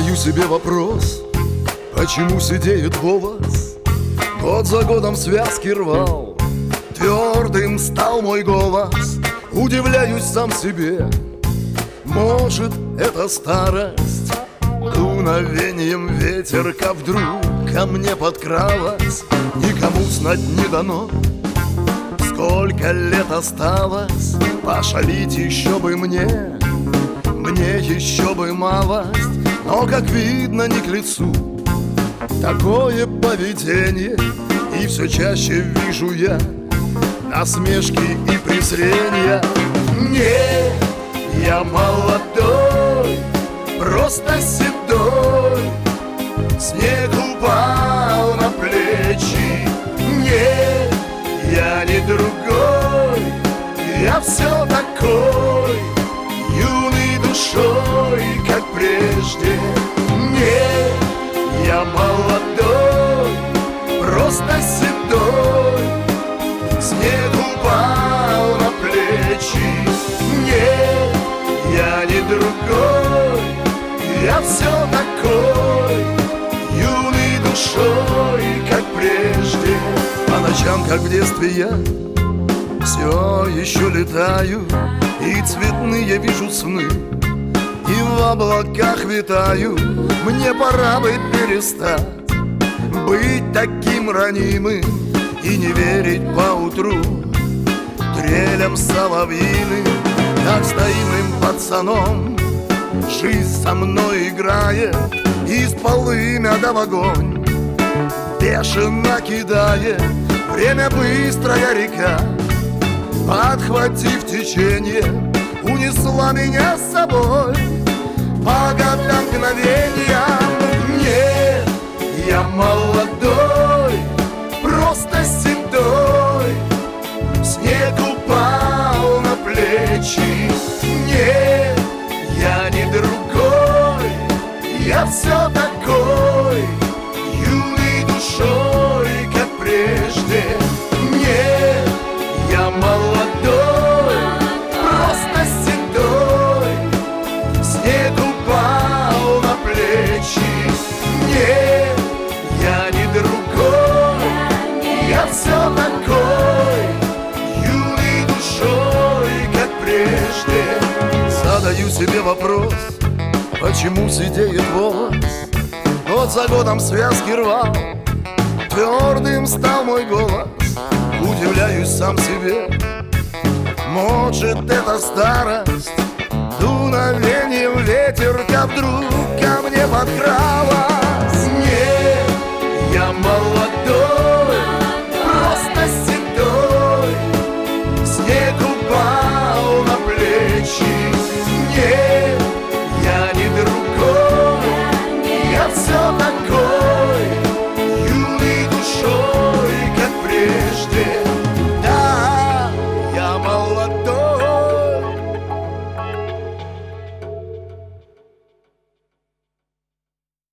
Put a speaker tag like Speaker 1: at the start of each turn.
Speaker 1: Задаю себе вопрос, почему сидеет волос? Год за годом связки рвал, твердым стал мой голос. Удивляюсь сам себе, может, это старость? Дуновением ветерка вдруг ко мне подкралась. Никому знать не дано, сколько лет осталось. Пошалить еще бы мне еще бы малость. Но, как видно, не к лицу такое поведение. И все чаще вижу я насмешки и презрения. Нет, я молодой, просто седой, снег упал на плечи. Нет, я не другой, я все такой, юный душой, как прежде. Нет, я молодой, просто седой, снег упал на плечи. Нет, я не другой, я все такой, юный душой, как прежде. По ночам, как в детстве, я все еще летаю, и цветные вижу сны, и в облаках витаю. Мне пора бы перестать быть таким ранимым и не верить поутру трелям соловьиным. Как с наивным пацаном жизнь со мной играет, из полымя да в огонь бешено кидает. Время быстрая река, подхватив течение, унесла меня с собой по годам мгновениям. Нет, я молодой, просто седой, снег упал на плечи. Нет, я не другой, я все такой, юный душой, как прежде. Нет, я молодой, просто седой, снег упал на плечи. Нет, я не другой, я все такой, юный душой, как прежде. Задаю себе вопрос, почему сидеет волос? Год за годом связки рвал, твердым стал мой голос. Удивляюсь сам себе, может, это старость? Дуновением ветерка вдруг ко мне подкралась. Нет, я молодой,